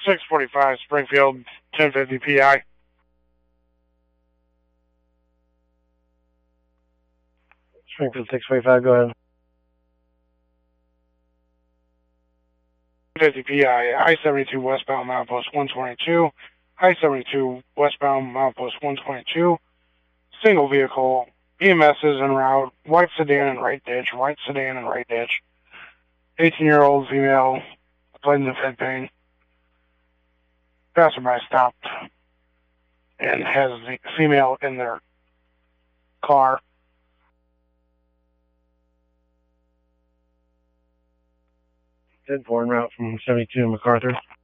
645 Springfield, 1050 PI. Springfield 645, go ahead. 50 PI, I-72 westbound milepost 122, I-72 westbound milepost 122, single vehicle, EMS is en route, white sedan and right ditch, 18-year-old female, complaining of head pain. Passerby stopped and has the female in their car. Dead 4 en route from 72 MacArthur.